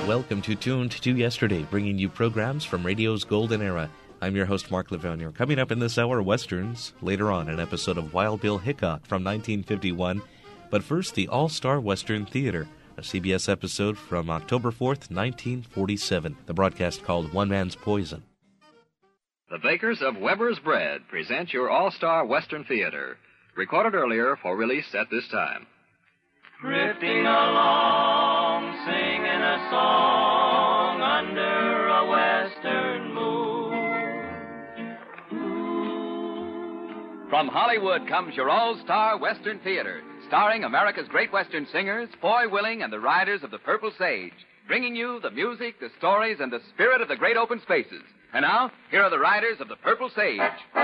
welcome to Tuned to Yesterday, bringing you programs from radio's golden era. I'm your host, Mark Lavounier. Coming up in this hour, Westerns. Later on, an episode of Wild Bill Hickok from 1951. But first, the All-Star Western Theater, a CBS episode from October 4th, 1947. The broadcast called One Man's Poison. The bakers of Weber's Bread present your All-Star Western Theater, recorded earlier for release at this time. Drifting along, singing a song under a western moon. From Hollywood comes your All-Star Western Theater, starring America's great Western singers, Foy Willing and the Riders of the Purple Sage, bringing you the music, the stories, and the spirit of the great open spaces. And now, here are the Riders of the Purple Sage.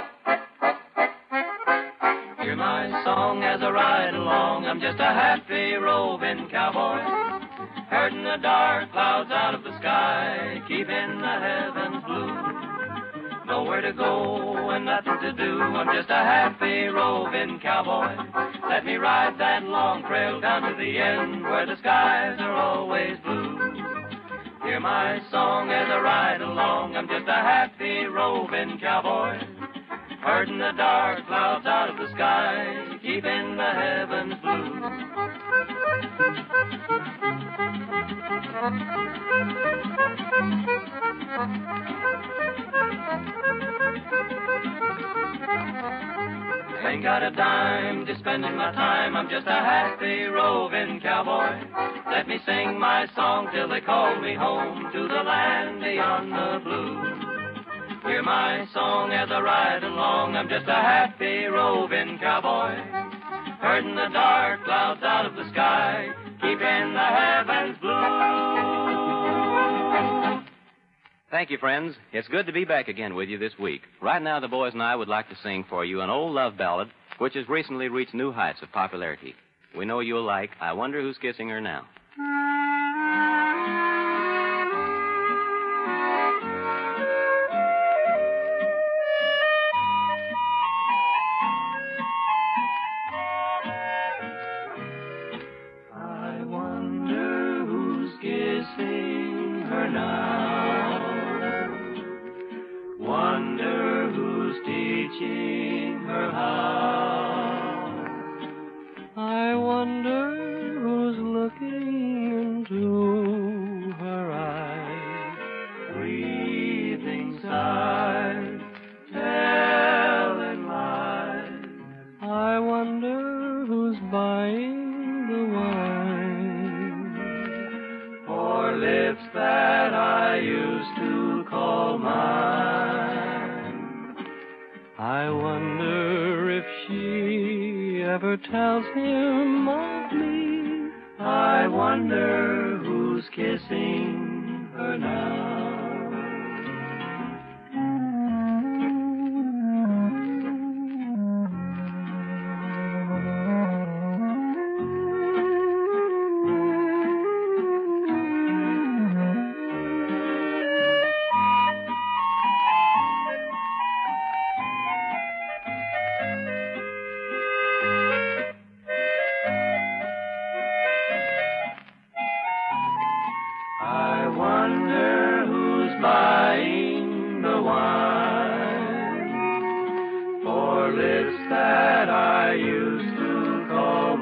Hear my song as I ride along. I'm just a happy roving cowboy, herding the dark clouds out of the sky, keeping the heavens blue. Nowhere to go and nothing to do. I'm just a happy roving cowboy. Let me ride that long trail down to the end where the skies are always blue. Hear my song as I ride along. I'm just a happy roving cowboy, herding the dark clouds out of the sky, keeping the heavens blue. Ain't got a dime to spend in my time. I'm just a happy roving cowboy. Let me sing my song till they call me home to the land beyond the blue. Hear my song as I ride along. I'm just a happy roving cowboy, herding the dark clouds out of the sky, keeping the heavens blue. Thank you, friends. It's good to be back again with you this week. Right now, the boys and I would like to sing for you an old love ballad which has recently reached new heights of popularity. We know you'll like I Wonder Who's Kissing Her Now. I wonder who's kissing her now. Wonder who's teaching her how. I wonder who's looking into her eyes, breathing sighs, telling lies. I wonder who's buying the wine for lips that I used to call mine. I wonder if she ever tells him of me. I wonder who's kissing her now. I wonder who's buying the wine for lips that I used to call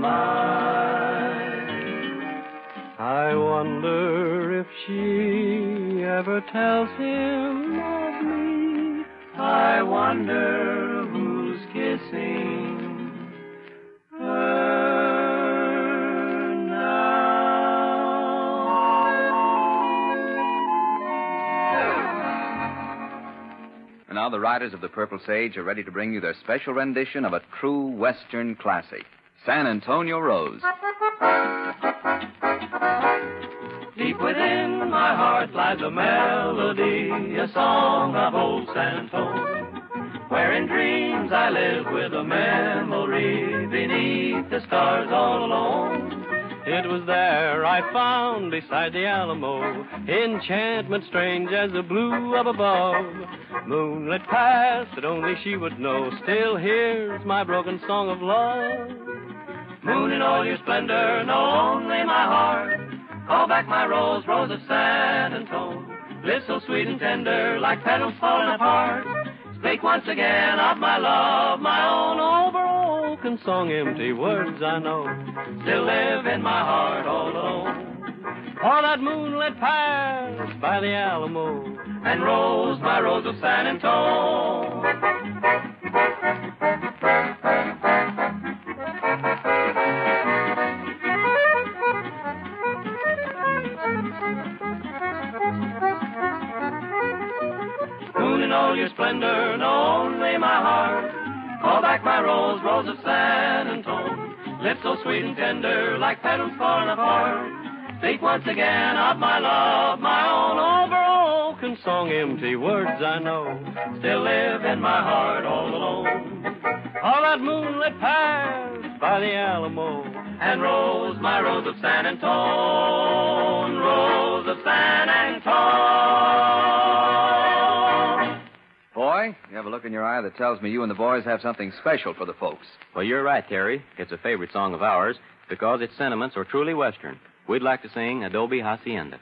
mine. I wonder if she ever tells him of me. I wonder who's kissing her now. And now the Riders of the Purple Sage are ready to bring you their special rendition of a true Western classic, San Antonio Rose. Deep within my heart lies a melody, a song of old San Antonio, where in dreams I live with a memory beneath the stars all alone. It was there I found beside the Alamo enchantment strange as the blue up above. Moonlit past that only she would know still hears my broken song of love. Moon in all your splendor, know only my heart. Call back my rose, rose of San Antone. Live so sweet and tender, like petals falling apart. Speak once again of my love, my own over oak and song empty words I know. Still live in my heart all alone. Or that moonlit path by the Alamo, and rose, my rose of San Antone. Moon in all your splendor, know only my heart. Call back my rose, rose of San Antone. Lips so sweet and tender, like petals falling apart. Speak once again of my love, my own over oak and song empty words I know. Still live in my heart all alone. All that moonlit path by the Alamo, and rose, my rose of San Antone, rose of San Antone. Boy, you have a look in your eye that tells me you and the boys have something special for the folks. Well, you're right, Terry. It's a favorite song of ours because its sentiments are truly Western. We'd like to sing Adobe Hacienda.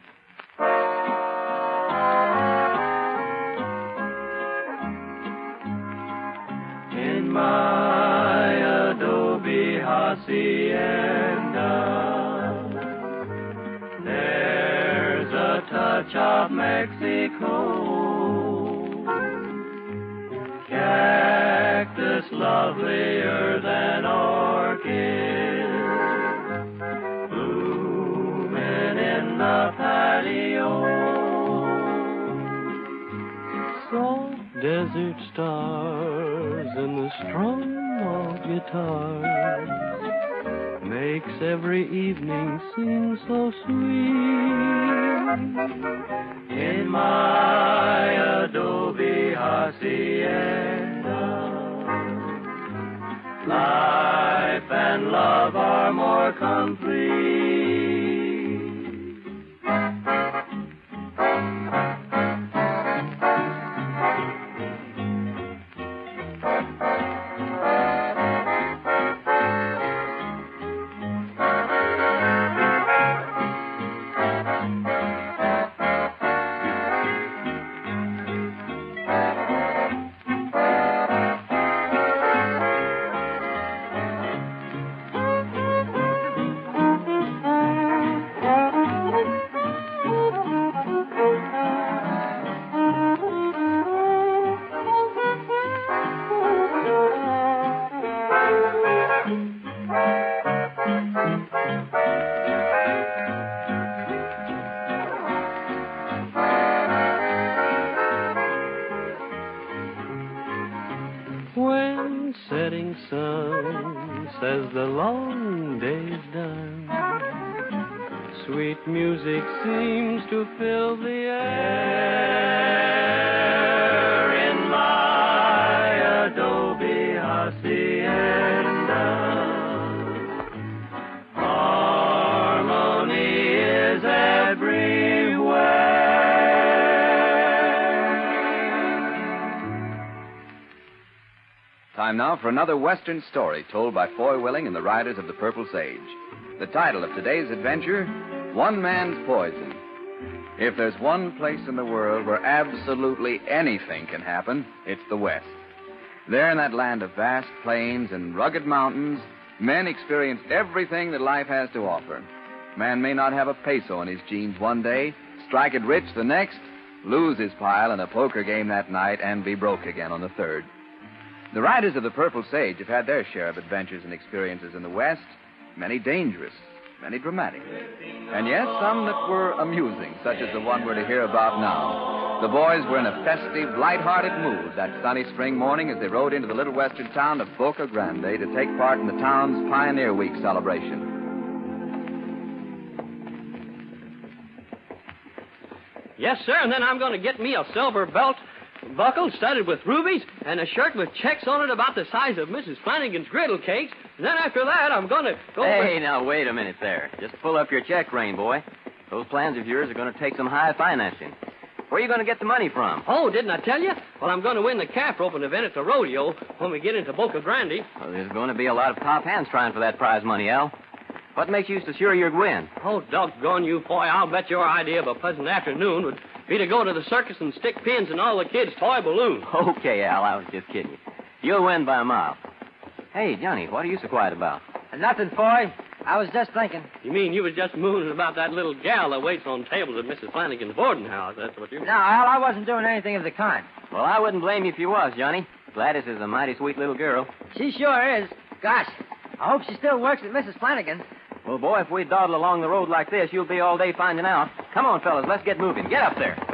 In my adobe hacienda, there's a touch of Mexico. Cactus lovelier than orchid, blooming in the patio. Soft desert stars and the strum of guitars makes every evening seem so sweet. In my adobe hacienda, life and love are more complete. When setting sun says the long day's done, sweet music seems to fill the air. In my adobe hacienda, harmony is everywhere. Time now for another Western story told by Foy Willing and the Riders of the Purple Sage. The title of today's adventure, One Man's Poison. If there's one place in the world where absolutely anything can happen, it's the West. There in that land of vast plains and rugged mountains, men experience everything that life has to offer. Man may not have a peso in his jeans one day, strike it rich the next, lose his pile in a poker game that night, and be broke again on the third. The Riders of the Purple Sage have had their share of adventures and experiences in the West, many dangerous, many dramatic, and yes, some that were amusing, such as the one we're to hear about now. The boys were in a festive, light-hearted mood that sunny spring morning as they rode into the little western town of Boca Grande to take part in the town's Pioneer Week celebration. Yes, sir, and then I'm going to get me a silver belt buckle studded with rubies and a shirt with checks on it about the size of Mrs. Flanagan's griddle cakes. And then after that, I'm going to go... Hey, now, wait a minute there. Just pull up your check rein, boy. Those plans of yours are going to take some high financing. Where are you going to get the money from? Oh, didn't I tell you? Well, I'm going to win the calf roping event at the rodeo when we get into Boca Grande. Well, there's going to be a lot of top hands trying for that prize money, Al. What makes you so sure you'd win? Oh, doggone you, boy. I'll bet your idea of a pleasant afternoon would be to go to the circus and stick pins in all the kids' toy balloons. Okay, Al, I was just kidding you. You'll win by a mile. Hey, Johnny, what are you so quiet about? Nothing, Foy. I was just thinking. You mean you was just mooning about that little gal that waits on tables at Mrs. Flanagan's boarding house? That's what you mean. No, Al, I wasn't doing anything of the kind. Well, I wouldn't blame you if you was, Johnny. Gladys is a mighty sweet little girl. She sure is. Gosh, I hope she still works at Mrs. Flanagan's. Well, boy, if we dawdle along the road like this, you'll be all day finding out. Come on, fellas, let's get moving. Get up there.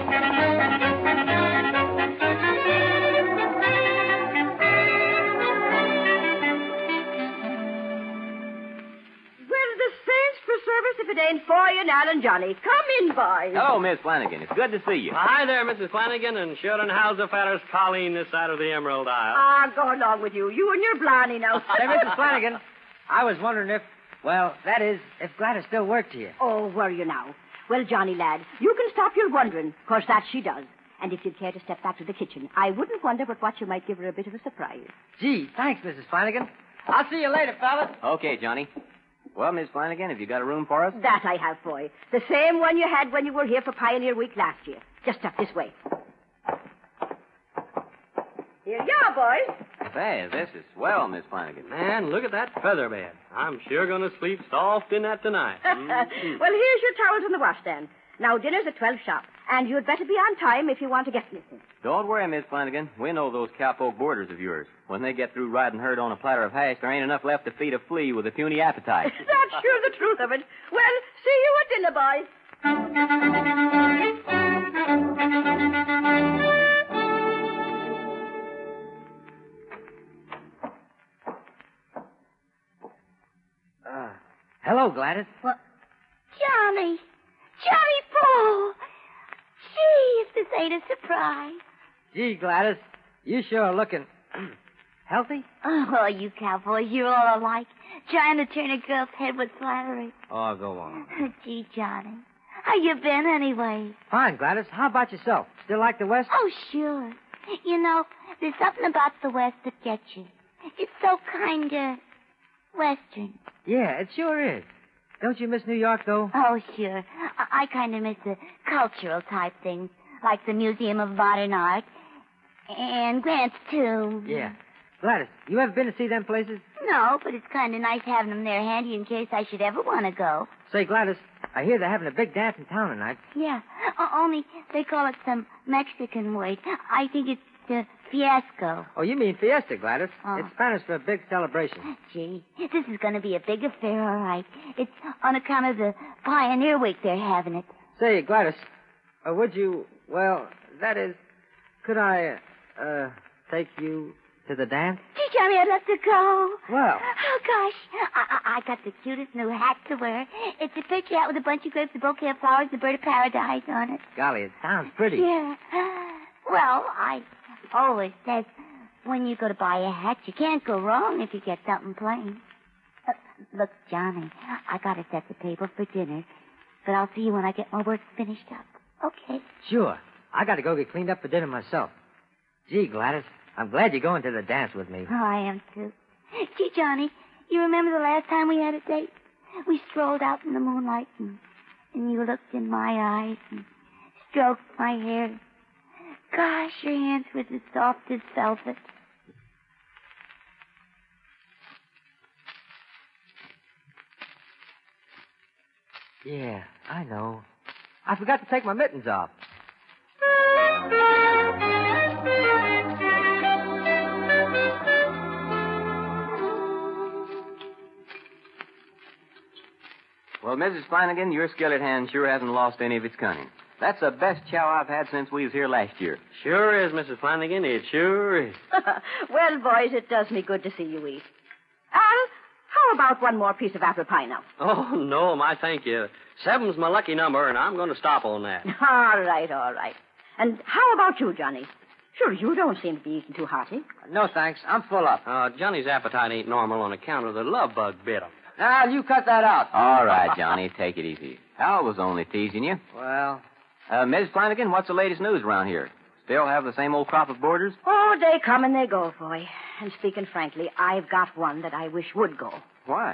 If it ain't Foy and Al and Johnny. Come in, boys. Hello, Miss Flanagan. It's good to see you. Hi there, Mrs. Flanagan, and sure and how's the fellas Colleen this side of the Emerald Isle? Ah, go along with you. You and your blarney now. Say, Mrs. Flanagan, I was wondering if Gladys still worked here. Oh, were you now? Well, Johnny, lad, you can stop your wondering, 'cause that she does. And if you'd care to step back to the kitchen, I wouldn't wonder but what you might give her a bit of a surprise. Gee, thanks, Mrs. Flanagan. I'll see you later, fellas. Okay, Johnny. Well, Miss Flanagan, have you got a room for us? That I have, Foy. The same one you had when you were here for Pioneer Week last year. Just up this way. Here you are, boys. Say, this is swell, Miss Flanagan. Man, look at that feather bed. I'm sure going to sleep soft in that tonight. Well, here's your towels in the washstand. Now, dinner's at 12 sharp, and you'd better be on time if you want to get missing. Don't worry, Miss Flanagan. We know those cowpoke boarders of yours. When they get through riding herd on a platter of hash, there ain't enough left to feed a flea with a puny appetite. That's sure the truth of it. Well, see you at dinner, boys. Hello, Gladys. What? Johnny Paul. Gee, if this ain't a surprise. Gee, Gladys, you sure are looking healthy? Oh, you cowboys, you're all alike. Trying to turn a girl's head with flattery. Oh, go on. Gee, Johnny, how you been anyway? Fine, Gladys. How about yourself? Still like the West? Oh, sure. You know, there's something about the West that gets you. It's so kind of Western. Yeah, it sure is. Don't you miss New York, though? Oh, sure. I kind of miss the cultural type things, like the Museum of Modern Art and Grant's Tomb. Yeah. Gladys, you ever been to see them places? No, but it's kind of nice having them there handy in case I should ever want to go. Say, Gladys, I hear they're having a big dance in town tonight. Yeah, only they call it some Mexican word. I think it's the fiasco. Oh, you mean fiesta, Gladys. Oh. It's Spanish for a big celebration. Gee, this is going to be a big affair, all right. It's on account of the Pioneer Week they're having it. Say, Gladys, would you, that is, could I, take you to the dance? Gee, Johnny, I'd love to go. Well. Oh, gosh. I got the cutest new hat to wear. It's a picture hat with a bunch of grapes, a bouquet of flowers, the bird of paradise on it. Golly, it sounds pretty. Yeah. Well, I always said when you go to buy a hat, you can't go wrong if you get something plain. Look, Johnny, I got to set the table for dinner, but I'll see you when I get my work finished up. Okay? Sure. I got to go get cleaned up for dinner myself. Gee, Gladys, I'm glad you're going to the dance with me. Oh, I am, too. Gee, Johnny, you remember the last time we had a date? We strolled out in the moonlight, and you looked in my eyes and stroked my hair. Gosh, your hands were as soft as velvet. Yeah, I know. I forgot to take my mittens off. Well, Mrs. Flanagan, your skillet hand sure hasn't lost any of its cunning. That's the best chow I've had since we was here last year. Sure is, Mrs. Flanagan. It sure is. Well, boys, it does me good to see you eat. Al, how about one more piece of apple pie now? Oh, no, my thank you. 7's my lucky number, and I'm going to stop on that. All right. And how about you, Johnny? Sure, you don't seem to be eating too hearty. No, thanks. I'm full up. Johnny's appetite ain't normal on account of the love bug bit him. Al, you cut that out. All right, Johnny, take it easy. Al was only teasing you. Well... Ms. Flanagan, what's the latest news around here? Still have the same old crop of boarders? Oh, they come and they go, boy. And speaking frankly, I've got one that I wish would go. Why?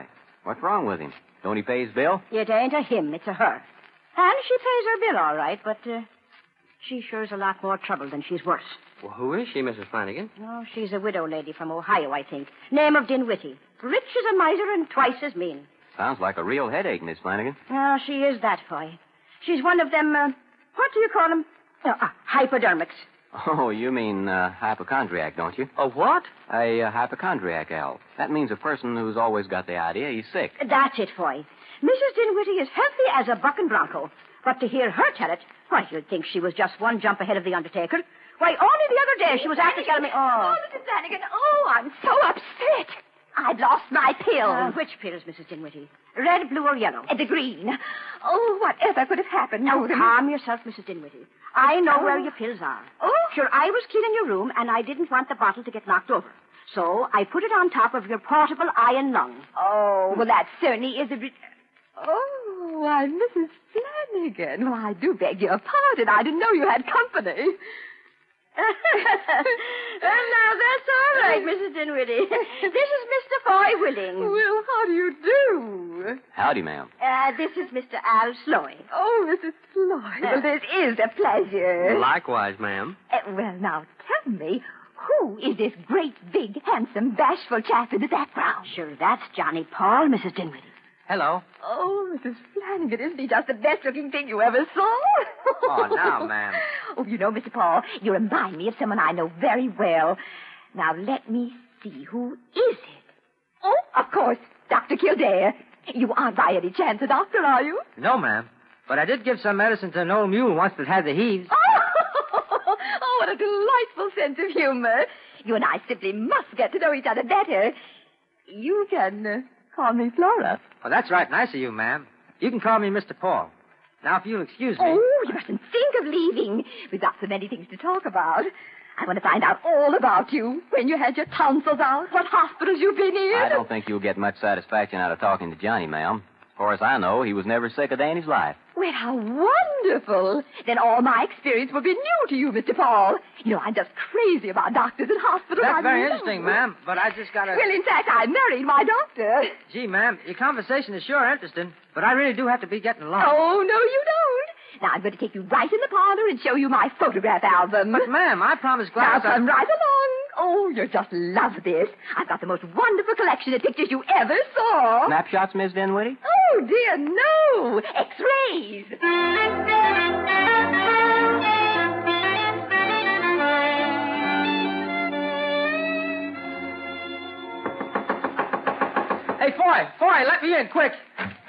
What's wrong with him? Don't he pay his bill? It ain't a him, it's a her. And she pays her bill all right, but she sure is a lot more trouble than she's worth. Well, who is she, Mrs. Flanagan? Oh, she's a widow lady from Ohio, I think. Name of Dinwiddie. Rich as a miser and twice as mean. Sounds like a real headache, Miss Flanagan. Oh, she is that, boy. She's one of them, what do you call them? Hypodermics. Oh, you mean hypochondriac, don't you? A what? A hypochondriac, Al. That means a person who's always got the idea he's sick. That's it, boy. Mrs. Dinwiddie is healthy as a bucking bronco. But to hear her tell it, why, you'd think she was just one jump ahead of the Undertaker. Why, only the other day she was after telling me... Oh, Mrs. Flanagan, I'm so upset. I've lost my pills. Which pills, Mrs. Dinwiddie? Red, blue, or yellow? The green. Oh, whatever could have happened? Now, calm yourself, Mrs. Dinwiddie. I know where your pills are. Oh. Sure, I was cleaning your room, and I didn't want the bottle to get knocked over. So I put it on top of your portable iron lung. Oh, well, that certainly is a... Oh, why, Mrs. Flanagan. Well, I do beg your pardon. I didn't know you had company. Well, now, that's all right, Mrs. Dinwiddie. This is Mr. Foy Willing. Well, how do you do? Howdy, ma'am. This is Mr. Al Sloy. Oh, Mrs. Floyd. Well, this is a pleasure. Likewise, ma'am. Well, now, tell me, who is this great, big, handsome, bashful chap in the background? Sure, that's Johnny Paul, Mrs. Dinwiddie. Hello. Oh, Mrs. Flanagan, isn't he just the best-looking thing you ever saw? Oh, now, ma'am. Oh, you know, Mr. Paul, you remind me of someone I know very well. Now, let me see. Who is it? Oh, of course, Dr. Kildare. You aren't by any chance a doctor, are you? No, ma'am. But I did give some medicine to an old mule once that had the heaves. Oh, what a delightful sense of humor. You and I simply must get to know each other better. You can call me Flora. Oh, that's right. Nice of you, ma'am. You can call me Mr. Paul. Now, if you'll excuse me... Oh, you mustn't think of leaving. We've got so many things to talk about. I want to find out all about you. When you had your tonsils out, what hospitals you've been in. I don't think you'll get much satisfaction out of talking to Johnny, ma'am. As far as I know, he was never sick a day in his life. Well, how wonderful. Then all my experience will be new to you, Mr. Paul. You know, I'm just crazy about doctors and hospitals. That's very interesting, ma'am, but I just gotta... Well, in fact, I married my doctor. Gee, ma'am, your conversation is sure interesting, but I really do have to be getting along. Oh, no, you don't. Now, I'm going to take you right in the parlor and show you my photograph album. But, ma'am, I promised Gladys... Now, come right along. Oh, you'll just love this. I've got the most wonderful collection of pictures you ever saw. Snapshots, Miss Dinwiddie? Oh, dear, no. X-rays. Hey, Foy, let me in, quick.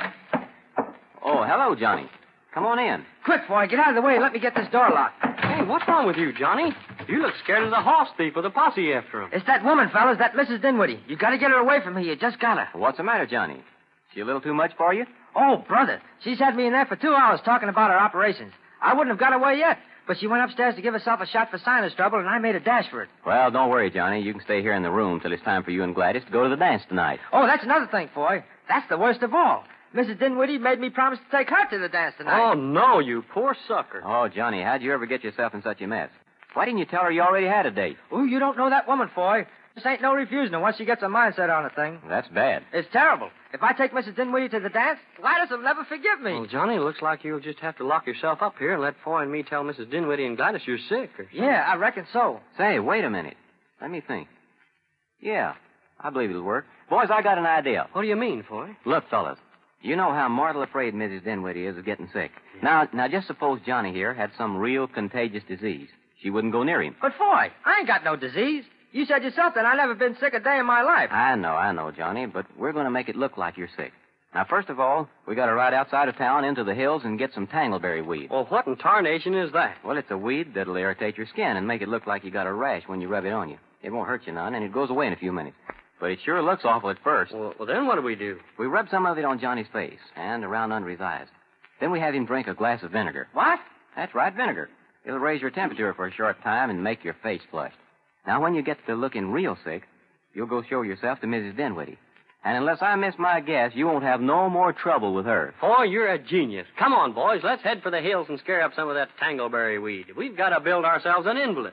Oh, hello, Johnny. Come on in. Quick, Foy, get out of the way and let me get this door locked. Hey, what's wrong with you, Johnny? You look scared as a horse thief with a posse after him. It's that woman, fellas, that Mrs. Dinwiddie. You gotta get her away from me. You just gotta. What's the matter, Johnny? She a little too much for you? Oh, brother. She's had me in there for 2 hours talking about her operations. I wouldn't have got away yet, but she went upstairs to give herself a shot for sinus trouble, and I made a dash for it. Well, don't worry, Johnny. You can stay here in the room till it's time for you and Gladys to go to the dance tonight. Oh, that's another thing, Foy. That's the worst of all. Mrs. Dinwiddie made me promise to take her to the dance tonight. Oh, no, you poor sucker. Oh, Johnny, how'd you ever get yourself in such a mess? Why didn't you tell her you already had a date? Ooh, you don't know that woman, Foy. This ain't no refusing her once she gets her mindset on a thing. That's bad. It's terrible. If I take Mrs. Dinwiddie to the dance, Gladys will never forgive me. Well, Johnny, looks like you'll just have to lock yourself up here and let Foy and me tell Mrs. Dinwiddie and Gladys you're sick. Yeah, I reckon so. Say, wait a minute. Let me think. Yeah, I believe it'll work. Boys, I got an idea. What do you mean, Foy? Look, fellas, you know how mortal afraid Mrs. Dinwiddie is of getting sick. Now, just suppose Johnny here had some real contagious disease. She wouldn't go near him. But, Foy, I ain't got no disease. You said yourself that I never been sick a day in my life. I know, Johnny, but we're going to make it look like you're sick. Now, first of all, we got to ride outside of town into the hills and get some tangleberry weed. Well, what in tarnation is that? Well, it's a weed that'll irritate your skin and make it look like you got a rash when you rub it on you. It won't hurt you none, and it goes away in a few minutes. But it sure looks awful at first. Well, then what do we do? We rub some of it on Johnny's face and around under his eyes. Then we have him drink a glass of vinegar. What? That's right, vinegar. It'll raise your temperature for a short time and make your face flush. Now, when you get to looking real sick, you'll go show yourself to Mrs. Dinwiddie. And unless I miss my guess, you won't have no more trouble with her. Foy, you're a genius. Come on, boys. Let's head for the hills and scare up some of that tangleberry weed. We've got to build ourselves an invalid.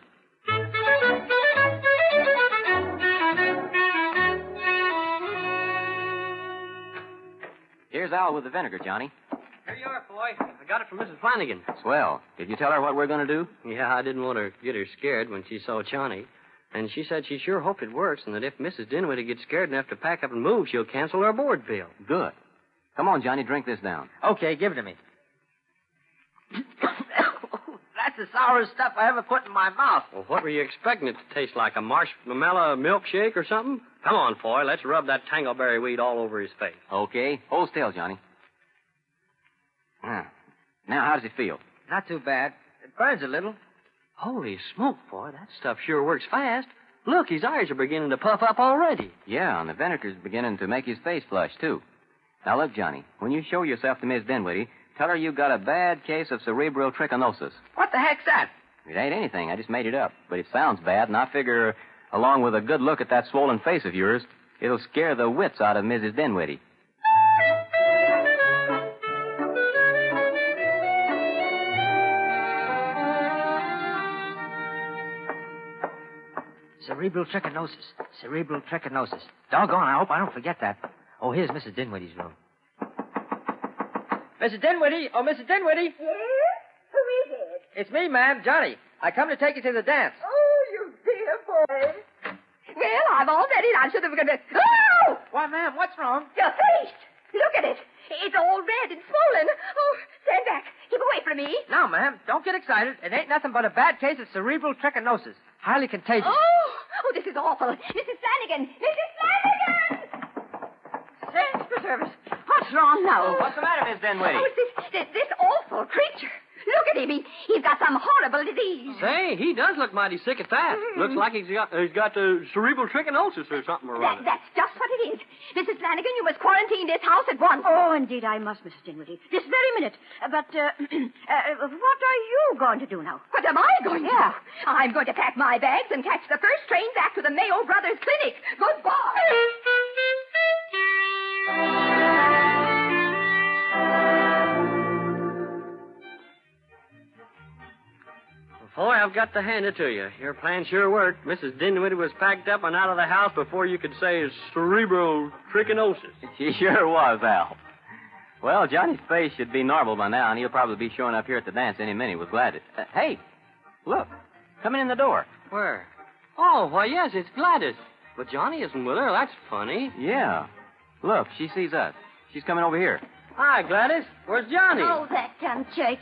Here's Al with the vinegar, Johnny. Here you are, boy. I got it from Mrs. Flanagan. Swell. Did you tell her what we're going to do? Yeah, I didn't want to get her scared when she saw Johnny. And she said she sure hoped it works, and that if Mrs. Dinwiddie gets scared enough to pack up and move, she'll cancel her board bill. Good. Come on, Johnny, drink this down. Okay, give it to me. That's the sourest stuff I ever put in my mouth. Well, what were you expecting it to taste like? A marshmallow milkshake or something? Come on, Foy. Let's rub that tangleberry weed all over his face. Okay. Hold still, Johnny. Now, how does it feel? Not too bad. It burns a little. Holy smoke, boy. That stuff sure works fast. Look, his eyes are beginning to puff up already. Yeah, and the vinegar's beginning to make his face flush, too. Now, look, Johnny, when you show yourself to Miss Dinwiddie, tell her you've got a bad case of cerebral trichinosis. What the heck's that? It ain't anything. I just made it up. But it sounds bad, and I figure, along with a good look at that swollen face of yours, it'll scare the wits out of Mrs. Dinwiddie. Cerebral trichinosis. Cerebral trichinosis. Doggone, I hope I don't forget that. Oh, here's Mrs. Dinwiddie's room. Mrs. Dinwiddie! Oh, Mrs. Dinwiddie! Yes? Who is it? It's me, ma'am, Johnny. I come to take you to the dance. Oh, you dear boy. Well, I've already answered the... Oh! Why, ma'am, what's wrong? Your face. Look at it. It's all red and swollen. Oh, stand back. Keep away from me. Now, ma'am, don't get excited. It ain't nothing but a bad case of cerebral trichinosis. Highly contagious. Oh, this is awful. Mrs. Flanagan! Mrs. Flanagan! Thanks for service. What's wrong now? Oh, what's the matter, Miss Dinwiddie? Oh, it's this awful creature. Look at him. He's got some horrible disease. Say, he does look mighty sick at that. Looks like he's got cerebral trichinosis or something or other. That's just what it is. Mrs. Flanagan, you must quarantine this house at once. Oh, indeed, I must, Mrs. Dinwiddie. This very minute. But, what are you going to do now? What am I going to do? I'm going to pack my bags and catch the first train back to the Mayo Brothers Clinic. Goodbye. Boy, I've got to hand it to you. Your plan sure worked. Mrs. Dinwiddie was packed up and out of the house before you could say cerebral trichinosis. She sure was, Al. Well, Johnny's face should be normal by now, and he'll probably be showing up here at the dance any minute with Gladys. Hey, look, coming in the door. Where? Oh, why, yes, it's Gladys. But Johnny isn't with her. That's funny. Yeah. Look, she sees us. She's coming over here. Hi, Gladys. Where's Johnny? Oh, that dumb church.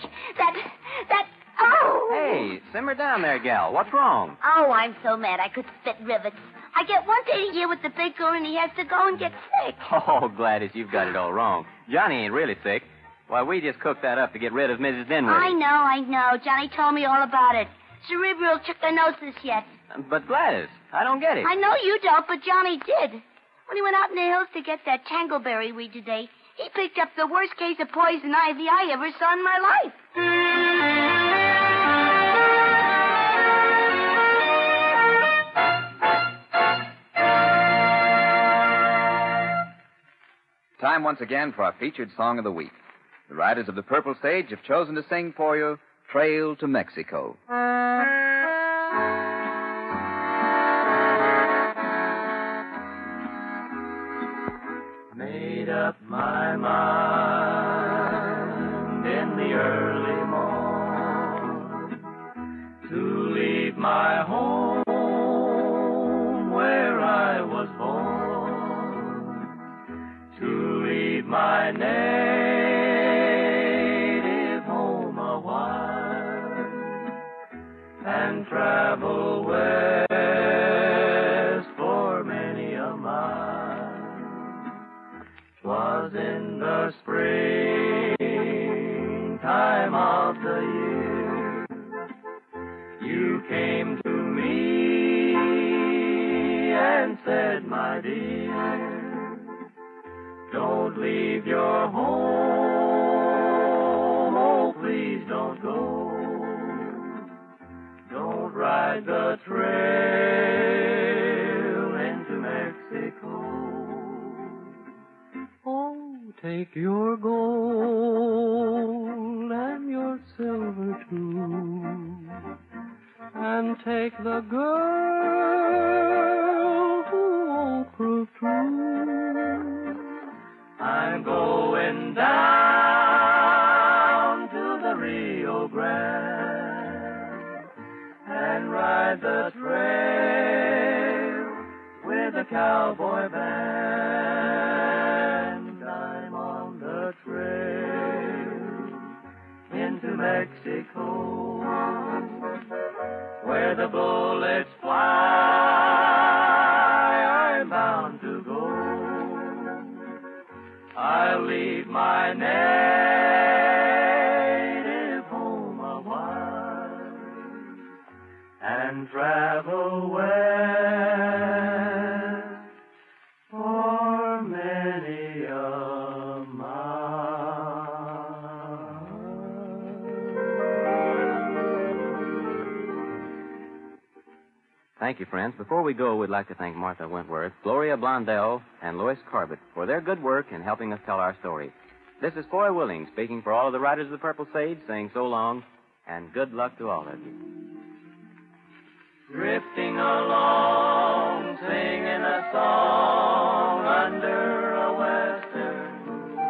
Oh! Hey, simmer down there, gal. What's wrong? Oh, I'm so mad I could spit rivets. I get one day a year with the big girl, and he has to go and get sick. Oh, Gladys, you've got it all wrong. Johnny ain't really sick. Why, we just cooked that up to get rid of Mrs. Dinwiddie. I know. Johnny told me all about it. Cerebral trichinosis yet. But, Gladys, I don't get it. I know you don't, but Johnny did. When he went out in the hills to get that tangleberry weed today, he picked up the worst case of poison ivy I ever saw in my life. Time once again for our featured song of the week. The riders of the Purple Sage have chosen to sing for you Trail to Mexico. Made up my mind in the early morn to leave my home where I was born, to leave my native home a while and travel west for many a mile. 'Twas in the springtime of the year you came to me and said, my dear, don't leave your home, oh, please don't go. Don't ride the trail into Mexico. Oh, take your gold and your silver too, and take the girl who won't prove true. I'm going going down to the Rio Grande and ride the trail with a cowboy band. I'm on the trail into Mexico, where the bullets fly. I'm bound to go. I'll leave my native home a while and travel west for many a mile. Thank you, friends. Before we go, we'd like to thank Martha Wentworth, Gloria Blondell, and Lois Corbett for their good work in helping us tell our story. This is Foy Willing speaking for all of the writers of the Purple Sage, saying so long and good luck to all of you. Drifting along, singing a song under a western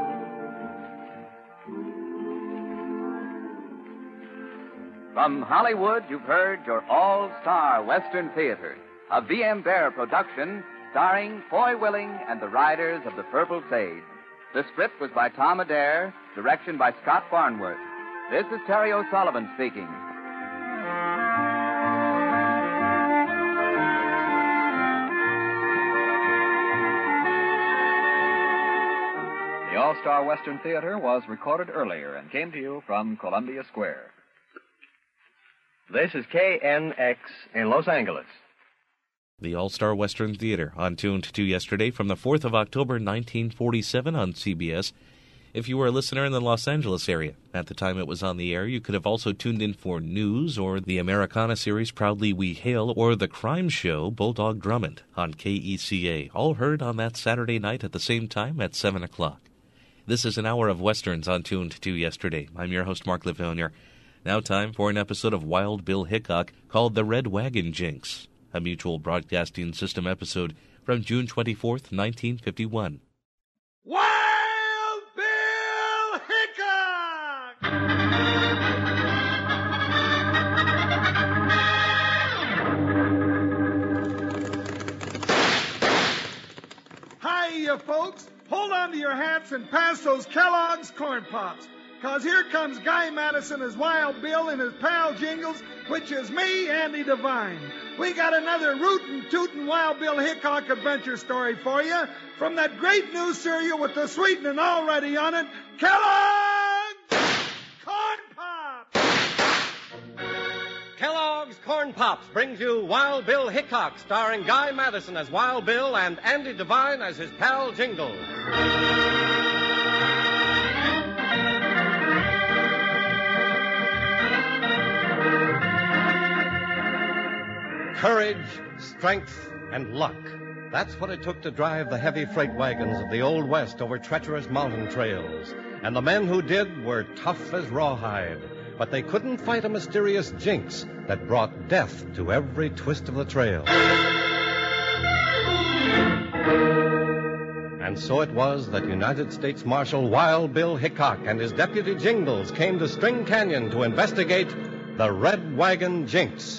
moon. From Hollywood, you've heard your all-star Western Theater, a V.M. Bear production starring Foy Willing and the Riders of the Purple Sage. The script was by Tom Adair, direction by Scott Farnworth. This is Terry O'Sullivan speaking. The All-Star Western Theater was recorded earlier and came to you from Columbia Square. This is KNX in Los Angeles. The All-Star Western Theater, on Tuned to Yesterday from the 4th of October, 1947 on CBS. If you were a listener in the Los Angeles area at the time it was on the air, you could have also tuned in for news or the Americana series Proudly We Hail or the crime show Bulldog Drummond on KECA, all heard on that Saturday night at the same time at 7 o'clock. This is an hour of Westerns on Tuned to Yesterday. I'm your host, Mark Levonier. Now time for an episode of Wild Bill Hickok called The Red Wagon Jinx, a Mutual Broadcasting System episode from June 24th, 1951. Wild Bill Hickok! Hiya, folks. Hold on to your hats and pass those Kellogg's Corn Pops. 'Cause here comes Guy Madison as Wild Bill and his pal Jingles, which is me, Andy Devine. We got another rootin' tootin' Wild Bill Hickok adventure story for you from that great new cereal with the sweetening already on it, Kellogg's Corn Pops! Kellogg's Corn Pops brings you Wild Bill Hickok, starring Guy Madison as Wild Bill and Andy Devine as his pal Jingles. Courage, strength, and luck. That's what it took to drive the heavy freight wagons of the Old West over treacherous mountain trails. And the men who did were tough as rawhide. But they couldn't fight a mysterious jinx that brought death to every twist of the trail. And so it was that United States Marshal Wild Bill Hickok and his deputy Jingles came to String Canyon to investigate the Red Wagon Jinx.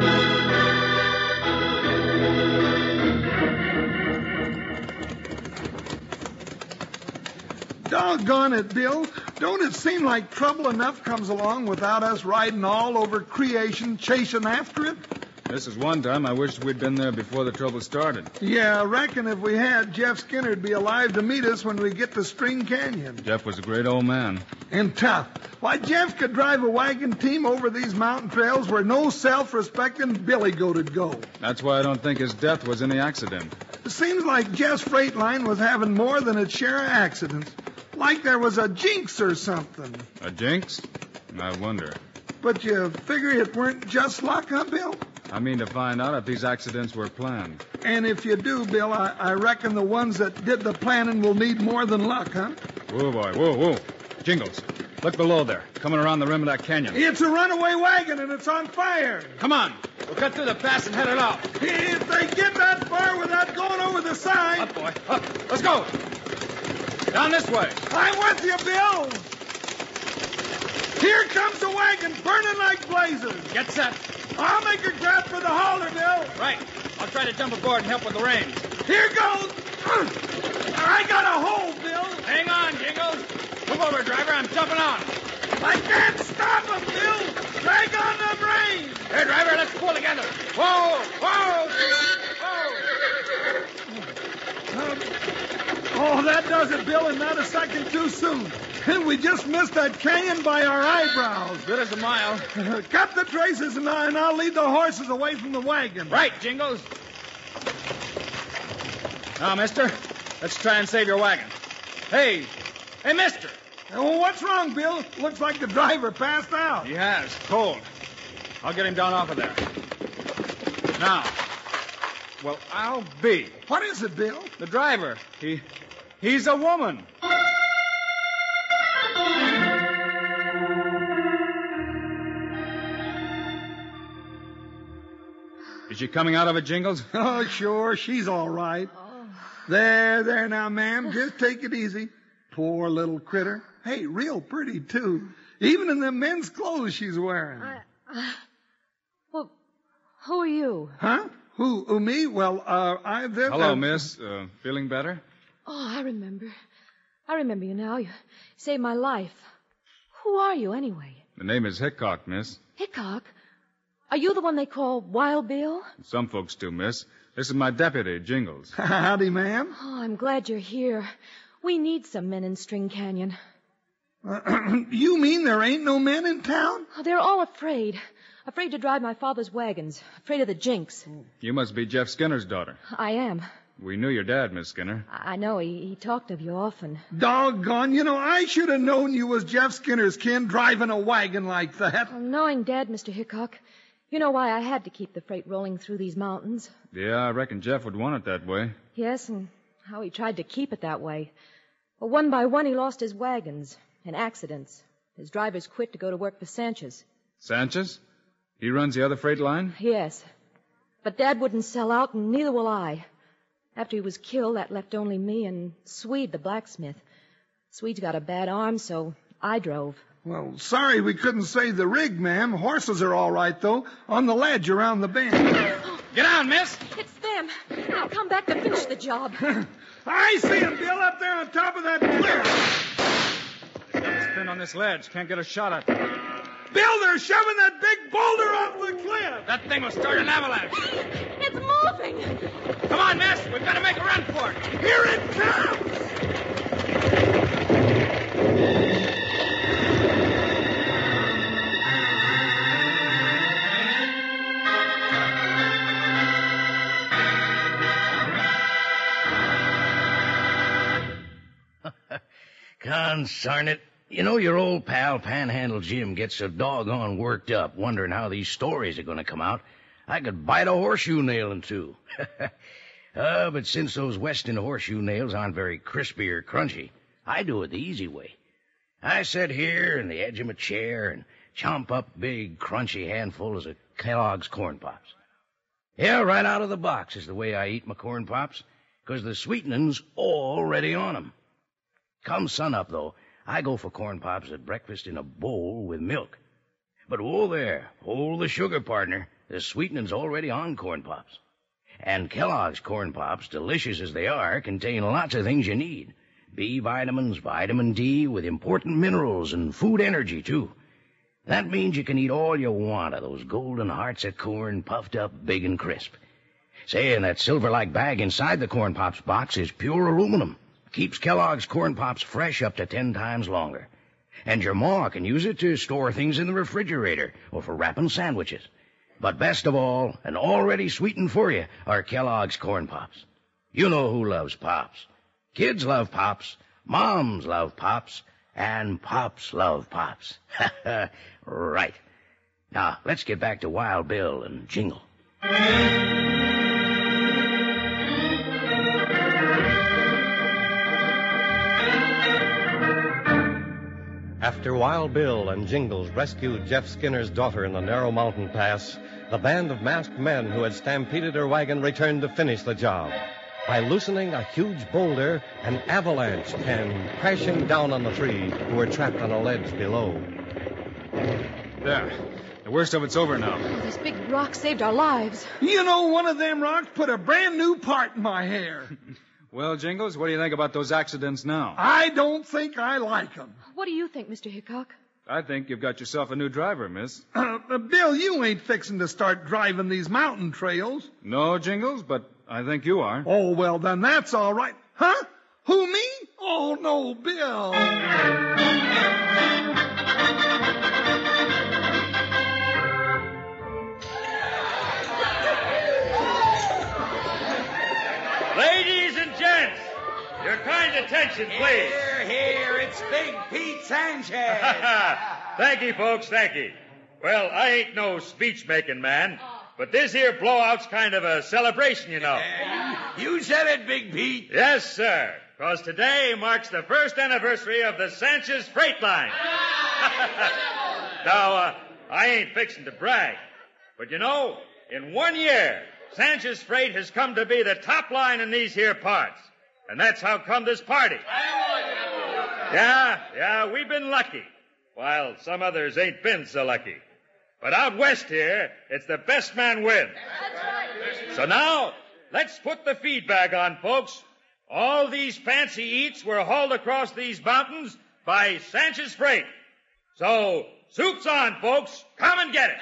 Doggone it, Bill. Don't it seem like trouble enough comes along without us riding all over creation chasing after it? This is one time I wish we'd been there before the trouble started. Yeah, I reckon if we had, Jeff Skinner'd be alive to meet us when we get to String Canyon. Jeff was a great old man. And tough. Why, Jeff could drive a wagon team over these mountain trails where no self-respecting billy goat'd go. That's why I don't think his death was any accident. It seems like Jeff's freight line was having more than its share of accidents. Like there was a jinx or something. A jinx? I wonder. But you figure it weren't just luck, huh, Bill? I mean to find out if these accidents were planned. And if you do, Bill, I reckon the ones that did the planning will need more than luck, huh? Whoa, boy, whoa. Jingles, look below there, coming around the rim of that canyon. It's a runaway wagon, and it's on fire. Come on, we'll cut through the pass and head it off. If they get that far without going over the side... Up, boy, up. Let's go. Down this way. I'm with you, Bill. Here comes the wagon, burning like blazes. Get set. I'll make a grab for the hauler, Bill. Right. I'll try to jump aboard and help with the reins. Here goes. I got a hold, Bill. Hang on, Jingles. Move over, driver. I'm jumping on. I can't stop him, Bill. Drag on the reins. Here, driver, let's pull together. Whoa, whoa, Oh, that does it, Bill, and not a second too soon. We just missed that canyon by our eyebrows. Good as a mile. Cut the traces, and I'll lead the horses away from the wagon. Right, Jingles. Now, mister, let's try and save your wagon. Hey, mister. Well, what's wrong, Bill? Looks like the driver passed out. He has. Cold. I'll get him down off of there. Now. Well, I'll be. What is it, Bill? The driver. He's a woman. Is she coming out of it, Jingles? Oh, sure. She's all right. There now, ma'am. Just take it easy. Poor little critter. Hey, real pretty, too. Even in the men's clothes she's wearing. Well, who are you? Huh? Who, me? Well, Hello, miss. Feeling better? Oh, I remember. I remember you now. You saved my life. Who are you, anyway? The name is Hickok, miss. Hickok? Are you the one they call Wild Bill? Some folks do, miss. This is my deputy, Jingles. Howdy, ma'am. Oh, I'm glad you're here. We need some men in String Canyon. You mean there ain't no men in town? Oh, they're all afraid. Afraid to drive my father's wagons. Afraid of the jinx. You must be Jeff Skinner's daughter. I am. We knew your dad, Miss Skinner. I know. He talked of you often. Doggone. You know, I should have known you was Jeff Skinner's kin driving a wagon like that. Well, knowing Dad, Mr. Hickok, you know why I had to keep the freight rolling through these mountains. Yeah, I reckon Jeff would want it that way. Yes, and how he tried to keep it that way. Well, one by one, he lost his wagons in accidents. His drivers quit to go to work for Sanchez. Sanchez? He runs the other freight line? Yes. But Dad wouldn't sell out, and neither will I. After he was killed, that left only me and Swede, the blacksmith. Swede's got a bad arm, so I drove. Well, sorry we couldn't save the rig, ma'am. Horses are all right, though, on the ledge around the bend. Get down, miss! It's them. I'll come back to finish the job. I see him, Bill, up there on top of that cliff. They got us pinned on this ledge. Can't get a shot at them. Bill, they're shoving that big boulder off the cliff. That thing will start an avalanche. It's moving. Come on, miss. We've got to make a run for it. Here it comes. Consarn it. You know, your old pal, Panhandle Jim, gets so doggone worked up, wondering how these stories are going to come out. I could bite a horseshoe nail in two. But since those Weston horseshoe nails aren't very crispy or crunchy, I do it the easy way. I sit here in the edge of my chair and chomp up big, crunchy handfuls of Kellogg's Corn Pops. Yeah, right out of the box is the way I eat my Corn Pops, 'cause the sweetening's already on 'em. Come sunup, though, I go for Corn Pops at breakfast in a bowl with milk. But whoa there, hold the sugar, partner. The sweetening's already on Corn Pops. And Kellogg's Corn Pops, delicious as they are, contain lots of things you need. B vitamins, vitamin D, with important minerals and food energy, too. That means you can eat all you want of those golden hearts of corn puffed up big and crisp. Say, and that silver-like bag inside the Corn Pops box is pure aluminum. Keeps Kellogg's Corn Pops fresh up to 10 times longer. And your ma can use it to store things in the refrigerator or for wrapping sandwiches. But best of all, and already sweetened for you, are Kellogg's Corn Pops. You know who loves Pops. Kids love Pops, moms love Pops, and Pops love Pops. Right. Now, let's get back to Wild Bill and Jingle. After Wild Bill and Jingles rescued Jeff Skinner's daughter in the narrow mountain pass, the band of masked men who had stampeded her wagon returned to finish the job. By loosening a huge boulder, an avalanche came crashing down on the three who were trapped on a ledge below. There. The worst of it's over now. This big rock saved our lives. You know, one of them rocks put a brand new part in my hair. Well, Jingles, what do you think about those accidents now? I don't think I like them. What do you think, Mr. Hickok? I think you've got yourself a new driver, miss. Bill, you ain't fixing to start driving these mountain trails. No, Jingles, but I think you are. Oh, well, then that's all right. Huh? Who, me? Oh, no, Bill. Ladies and gents, your kind attention, please. Here, it's Big Pete Sanchez. Thank you, folks, thank you. Well, I ain't no speech-making man, but this here blowout's kind of a celebration, you know. You said it, Big Pete. Yes, sir, because today marks the first anniversary of the Sanchez Freight Line. Now, I ain't fixing to brag, but you know, in 1 year, Sanchez Freight has come to be the top line in these here parts. And that's how come this party. Yeah, we've been lucky, while some others ain't been so lucky. But out west here, it's the best man wins. That's right. So now, let's put the feedback on, folks. All these fancy eats were hauled across these mountains by Sanchez Freight. So, soup's on, folks. Come and get it.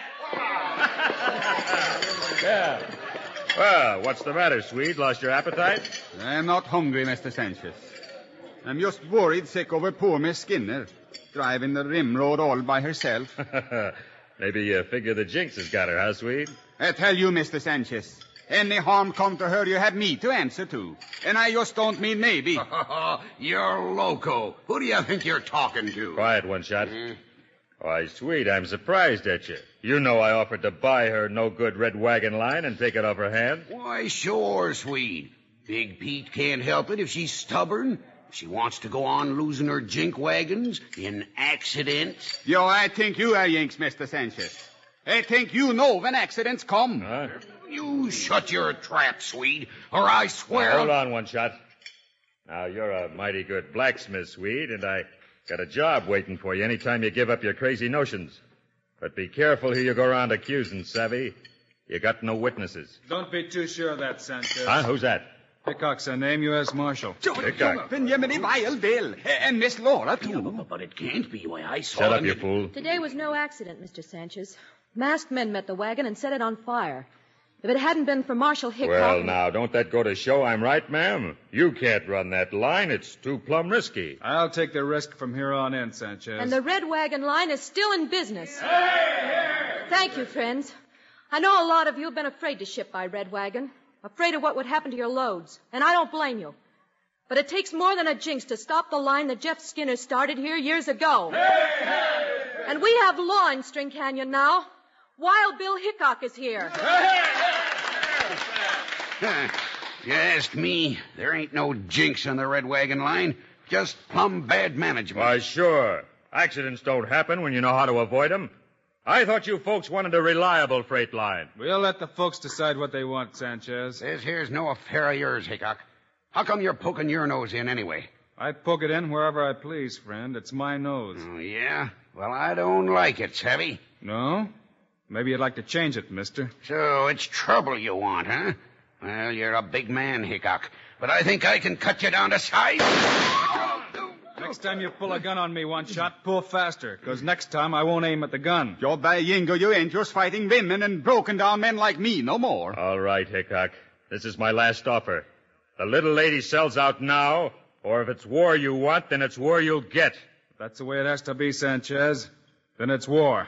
Yeah. Well, what's the matter, Swede? Lost your appetite? I'm not hungry, Mr. Sanchez. I'm just worried sick over poor Miss Skinner, driving the rim road all by herself. Maybe you figure the jinx has got her, huh, Swede? I tell you, Mr. Sanchez, any harm come to her, you have me to answer to. And I just don't mean maybe. You're loco. Who do you think you're talking to? Quiet, One Shot. Why, Swede, I'm surprised at you. You know I offered to buy her no-good Red Wagon line and take it off her hand. Why, sure, Swede. Big Pete can't help it if she's stubborn. If she wants to go on losing her jink wagons in accidents. Yo, I think you are Yanks, Mr. Sanchez. I think you know when accidents come. Huh? You shut your trap, Swede, or I swear... Now, hold on, One Shot. Now, you're a mighty good blacksmith, Swede, and I got a job waiting for you any time you give up your crazy notions. But be careful who you go around accusing, savvy. You got no witnesses. Don't be too sure of that, Sanchez. Huh? Who's that? Hickok's her name, U.S. Marshal. Hickok. Benjamin Wild Bill. And Miss Laura, too. But it can't be. Why, I saw Shut up, them. you fool. Today was no accident, Mr. Sanchez. Masked men met the wagon and set it on fire. If it hadn't been for Marshal Hickok... Well, now, don't that go to show I'm right, ma'am? You can't run that line. It's too plumb risky. I'll take the risk from here on in, Sanchez. And the Red Wagon line is still in business. Thank you, friends. I know a lot of you have been afraid to ship by Red Wagon, afraid of what would happen to your loads, and I don't blame you. But it takes more than a jinx to stop the line that Jeff Skinner started here years ago. And we have law in String Canyon now. Wild Bill Hickok is here. You ask me, there ain't no jinx on the Red Wagon line. Just plumb bad management. Why, sure. Accidents don't happen when you know how to avoid them. I thought you folks wanted a reliable freight line. We'll let the folks decide what they want, Sanchez. This here's no affair of yours, Hickok. How come you're poking your nose in anyway? I poke it in wherever I please, friend. It's my nose. Oh, yeah? Well, I don't like it, savvy? No? Maybe you'd like to change it, mister. So it's trouble you want, huh? Well, you're a big man, Hickok. But I think I can cut you down to size. Next time you pull a gun on me, One Shot, pull faster, because next time I won't aim at the gun. You're by Yingo, you ain't just fighting women and broken down men like me no more. All right, Hickok. This is my last offer. The little lady sells out now, or if it's war you want, then it's war you'll get. If that's the way it has to be, Sanchez, then it's war.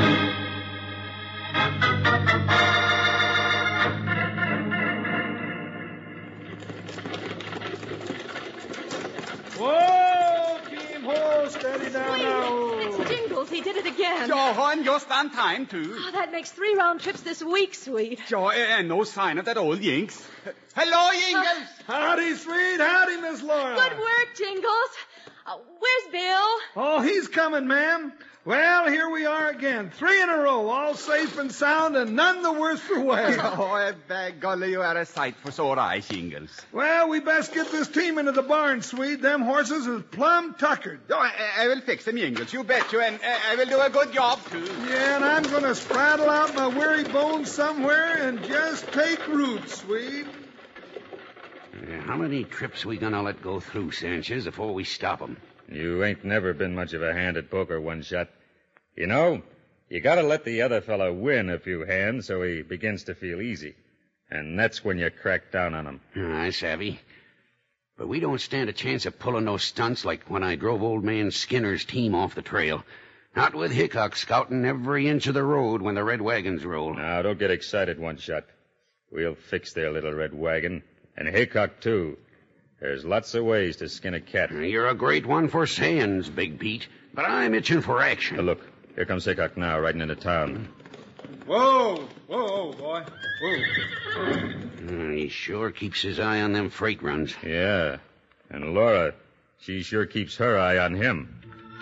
Whoa, Team Ho, steady down now. It's Jingles. He did it again. Johan, just on time, too. Oh, that makes 3 round trips this week, Sweet. Joe, and no sign of that old Yinks. Hello, Yingles. Howdy, Sweet. Howdy, Miss Laura. Good work, Jingles. Where's Bill? Oh, he's coming, ma'am. Well, here we are again. 3 in a row, all safe and sound, and none the worse for wear. By golly, you are a sight for sore eyes, Shingles. Well, we best get this team into the barn, Swede. Them horses is plumb tuckered. Oh, I will fix them, Shingles. You bet you, and I will do a good job, too. Yeah, and I'm going to spraddle out my weary bones somewhere and just take root, Swede. How many trips we gonna let go through, Sanchez, before we stop 'em? You ain't never been much of a hand at poker, One Shot. You know, you gotta let the other fella win a few hands so he begins to feel easy. And that's when you crack down on him. I savvy. But we don't stand a chance of pulling those stunts like when I drove old man Skinner's team off the trail. Not with Hickok scouting every inch of the road when the red wagons roll. Now, don't get excited, One Shot. We'll fix their little red wagon. And Hickok, too. There's lots of ways to skin a cat. You're a great one for sayings, Big Pete. But I'm itching for action. Look, here comes Hickok now, riding into town. Whoa, boy. Whoa. He sure keeps his eye on them freight runs. Yeah. And Laura, she sure keeps her eye on him.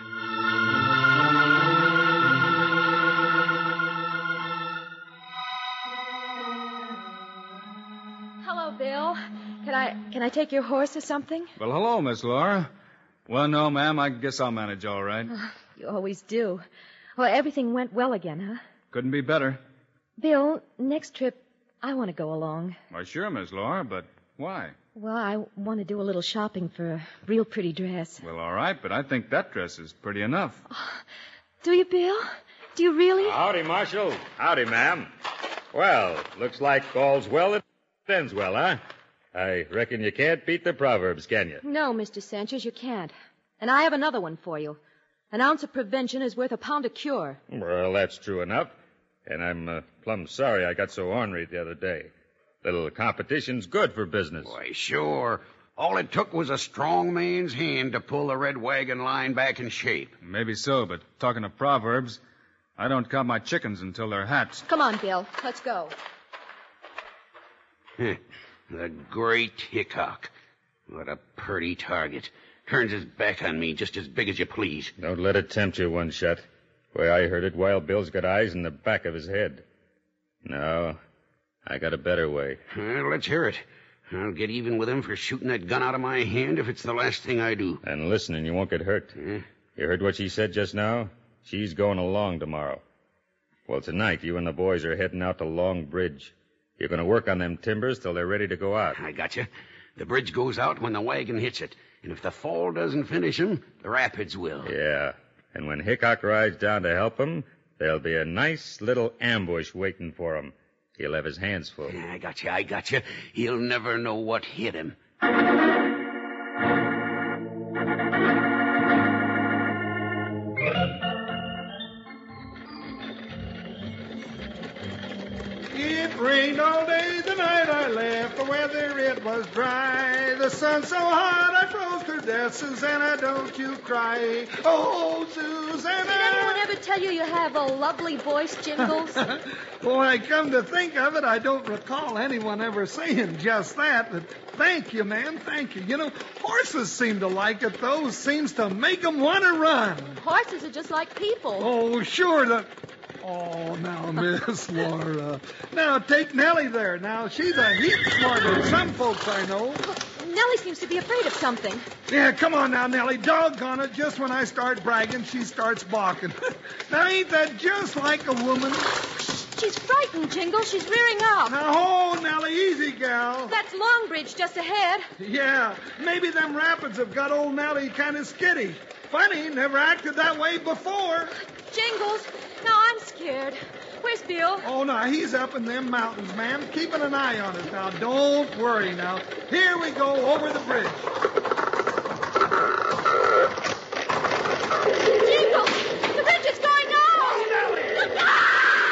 Hello, Bill. Can I take your horse or something? Well, hello, Miss Laura. Well, no, ma'am, I guess I'll manage all right. You always do. Well, everything went well again, huh? Couldn't be better. Bill, next trip, I want to go along. Why, sure, Miss Laura, but why? Well, I want to do a little shopping for a real pretty dress. Well, all right, but I think that dress is pretty enough. Do you, Bill? Do you really? Howdy, Marshal. Howdy, ma'am. Well, looks like all's well that ends well, huh? I reckon you can't beat the Proverbs, can you? No, Mr. Sanchez, you can't. And I have another one for you. An ounce of prevention is worth a pound of cure. Well, that's true enough. And I'm plumb sorry I got so ornery the other day. Little competition's good for business. Why, sure. All it took was a strong man's hand to pull the red wagon line back in shape. Maybe so, but talking of Proverbs, I don't count my chickens until they're hatched. Come on, Bill. Let's go. The great Hickok. What a purty target. Turns his back on me just as big as you please. Don't let it tempt you, One Shot. Way I heard it, Wild Bill's got eyes in the back of his head. No, I got a better way. Well, let's hear it. I'll get even with him for shooting that gun out of my hand if it's the last thing I do. And listen, and you won't get hurt. You heard what she said just now? She's going along tomorrow. Well, tonight, you and the boys are heading out to Long Bridge. You're going to work on them timbers till they're ready to go out. I gotcha. The bridge goes out when the wagon hits it. And if the fall doesn't finish him, the rapids will. Yeah. And when Hickok rides down to help him, there'll be a nice little ambush waiting for him. He'll have his hands full. I gotcha. He'll never know what hit him. It rained all day the night I left. The weather, it was dry. The sun so hot I froze to death. Susanna, don't you cry. Oh, Susanna. Did anyone ever tell you have a lovely voice, Jingles? Boy, I come to think of it, I don't recall anyone ever saying just that. But thank you, man. Thank you. You know, horses seem to like it, though. Seems to make them want to run. Horses are just like people. Oh, sure. Oh, now, Miss Laura. Now, take Nellie there. Now, she's a heap smarter than some folks I know. Nellie seems to be afraid of something. Yeah, come on now, Nellie. Doggone it. Just when I start bragging, she starts balking. Now, ain't that just like a woman? She's frightened, Jingle. She's rearing up. Now, oh, Nellie, easy, gal. That's Longbridge just ahead. Yeah, maybe them rapids have got old Nellie kind of skitty. Funny, never acted that way before. Jingles, now I'm scared. Where's Bill? Oh, no, he's up in them mountains, ma'am, keeping an eye on us. Now, don't worry now. Here we go, over the bridge. Jingles, the bridge is going down. Oh, Nellie! Look out!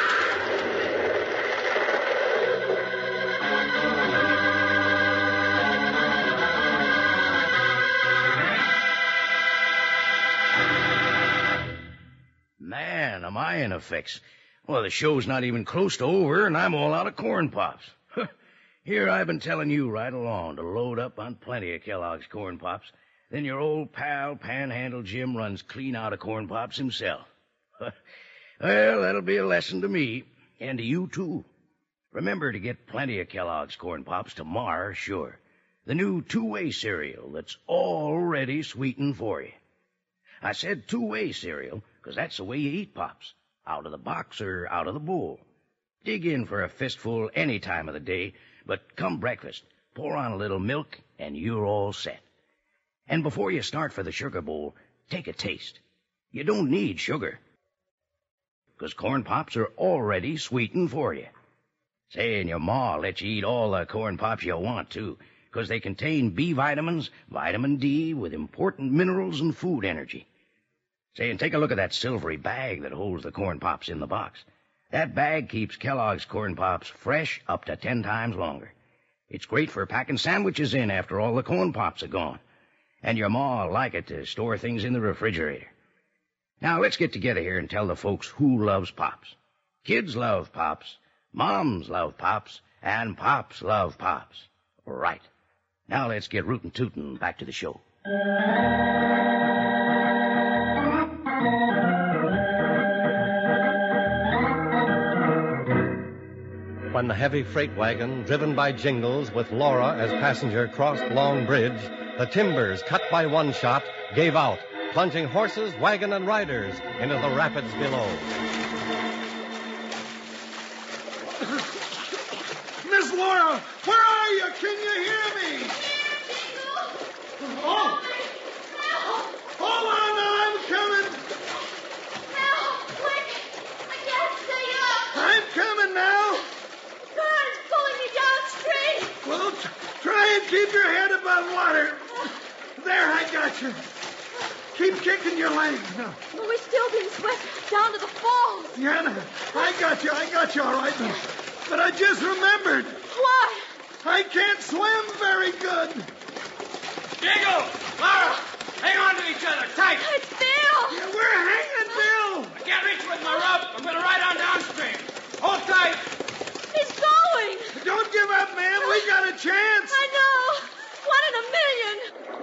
Man, am I in a fix. Well, the show's not even close to over, and I'm all out of corn pops. Here I've been telling you right along to load up on plenty of Kellogg's corn pops. Then your old pal, Panhandle Jim, runs clean out of corn pops himself. Well, that'll be a lesson to me, and to you, too. Remember to get plenty of Kellogg's Corn Pops tomorrow, sure. The new two-way cereal that's already sweetened for you. I said two-way cereal because that's the way you eat Pops, out of the box or out of the bowl. Dig in for a fistful any time of the day, but come breakfast, pour on a little milk, and you're all set. And before you start for the sugar bowl, take a taste. You don't need sugar, because Corn Pops are already sweetened for you. Say, and your ma lets you eat all the Corn Pops you want, too, because they contain B vitamins, vitamin D, with important minerals and food energy. Say, and take a look at that silvery bag that holds the Corn Pops in the box. That bag keeps Kellogg's Corn Pops fresh up to 10 times longer. It's great for packing sandwiches in after all the Corn Pops are gone. And your ma'll like it to store things in the refrigerator. Now, let's get together here and tell the folks who loves Pops. Kids love Pops, moms love Pops, and Pops love Pops. Right. Now let's get rootin' tootin' back to the show. When the heavy freight wagon, driven by Jingles with Laura as passenger, crossed Long Bridge, the timbers, cut by one shot, gave out, plunging horses, wagon, and riders into the rapids below. Miss Laura, where are you? Can you hear me? Oh! Hold on, I'm coming. Help! Quick! I can't stay up. I'm coming now. God, it's pulling me downstream. Well, try and keep your head above water. There, I got you. Keep kicking your legs now. Well, we're still being swept down to the falls. Yeah, no, I got you all right. But I just remembered. What? I can't swim very good. Jingle! Laura! Hang on to each other, tight! It's Bill! Yeah, we're hanging, Bill! I can't reach with my rope. I'm going to ride on downstream. Hold tight! He's going! Don't give up, man. We got a chance. I know! 1 in a million!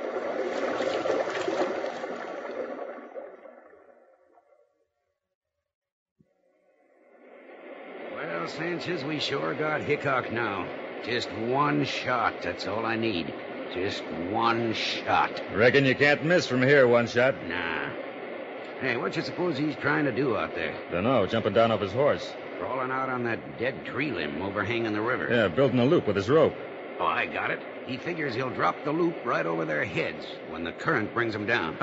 Well, Sanchez, we sure got Hickok now. Just one shot, that's all I need. Just one shot. Reckon you can't miss from here, one shot? Nah. Hey, what you suppose he's trying to do out there? Dunno, jumping down off his horse. Crawling out on that dead tree limb overhanging the river. Yeah, building a loop with his rope. Oh, I got it. He figures he'll drop the loop right over their heads when the current brings them down.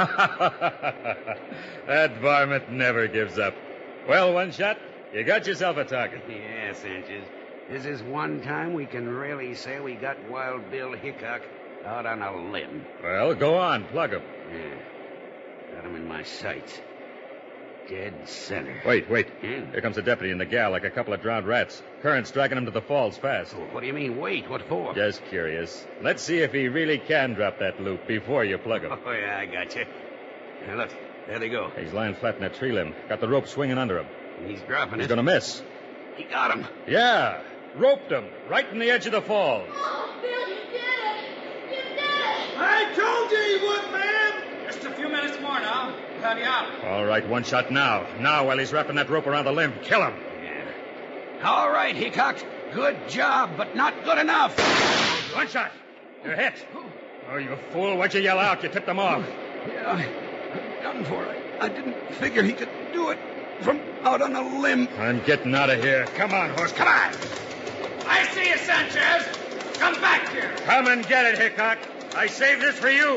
That varmint never gives up. Well, one shot, you got yourself a target. Yeah, Sanchez. This is one time we can really say we got Wild Bill Hickok out on a limb. Well, go on, plug him. Yeah. Got him in my sights. Dead center. Wait. Here comes a deputy and the gal like a couple of drowned rats. Current's dragging him to the falls fast. Oh, what do you mean, wait? What for? Just curious. Let's see if he really can drop that loop before you plug him. Oh, yeah, I got you. Now, look, there they go. He's lying flat in that tree limb. Got the rope swinging under him. He's dropping He's it. gonna miss. He got him. Yeah, roped him right in the edge of the falls. Oh, Bill, you did it. You did it. I told you he would, man. Just a few minutes more now. We'll have you out. All right, one shot now. Now, while he's wrapping that rope around the limb, kill him. Yeah. All right, Hickok. Good job, but not good enough. One shot. You're hit. Oh, you fool. Why'd you yell out? You tipped him off. Yeah, I'm done for. I didn't figure he could do it from out on a limb. I'm getting out of here. Come on, horse. Come on. I see you, Sanchez. Come back here. Come and get it, Hickok. I saved this for you.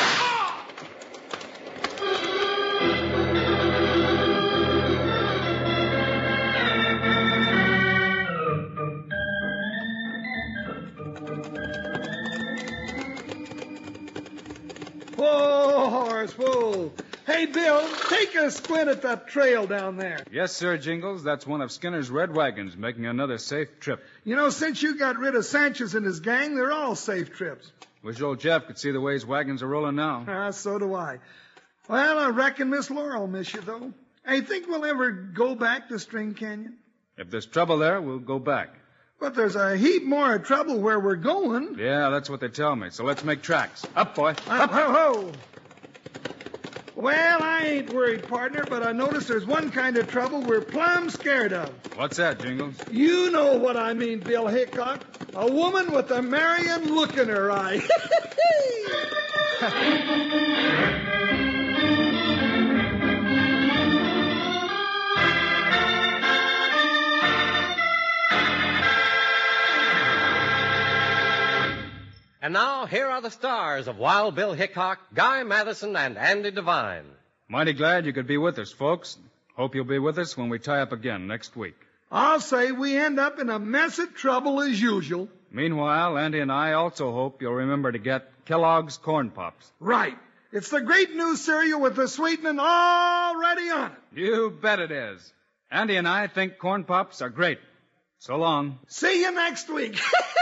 Whoa, horse, whoa. Hey, Bill, take a squint at that trail down there. Yes, sir, Jingles. That's one of Skinner's red wagons making another safe trip. You know, since you got rid of Sanchez and his gang, they're all safe trips. Wish old Jeff could see the way his wagons are rolling now. So do I. Well, I reckon Miss Laura will miss you, though. I think we'll ever go back to String Canyon. If there's trouble there, we'll go back. But there's a heap more trouble where we're going. Yeah, that's what they tell me. So let's make tracks. Up, boy. Up. Ho, ho. Well, I ain't worried, partner, but I notice there's one kind of trouble we're plumb scared of. What's that, Jingles? You know what I mean, Bill Hickok. A woman with a Marion look in her eye. And now, here are the stars of Wild Bill Hickok, Guy Madison, and Andy Devine. Mighty glad you could be with us, folks. Hope you'll be with us when we tie up again next week. I'll say we end up in a mess of trouble as usual. Meanwhile, Andy and I also hope you'll remember to get Kellogg's Corn Pops. Right. It's the great new cereal with the sweetening already on it. You bet it is. Andy and I think Corn Pops are great. So long. See you next week.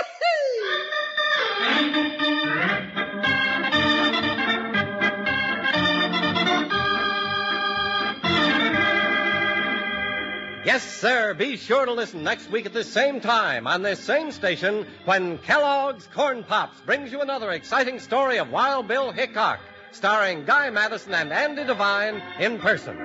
Yes, sir. Be sure to listen next week at this same time on this same station when Kellogg's Corn Pops brings you another exciting story of Wild Bill Hickok, starring Guy Madison and Andy Devine in person.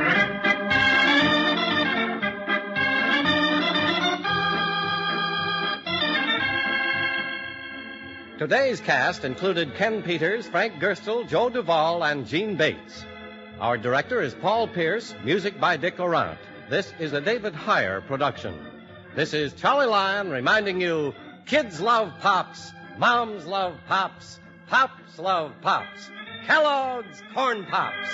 Today's cast included Ken Peters, Frank Gerstle, Joe Duvall, and Gene Bates. Our director is Paul Pierce, music by Dick Laurent. This is a David Heyer production. This is Charlie Lyon reminding you, kids love Pops, moms love Pops, Pops love Pops. Kellogg's Corn Pops.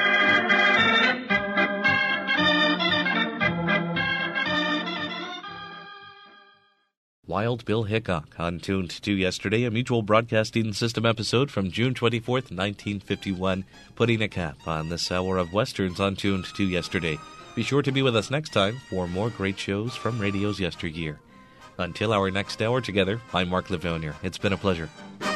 Wild Bill Hickok on Tuned to Yesterday, a Mutual Broadcasting System episode from June 24th, 1951, putting a cap on this hour of Westerns on Tuned to Yesterday. Be sure to be with us next time for more great shows from radio's yesteryear. Until our next hour together, I'm Mark Livonia. It's been a pleasure.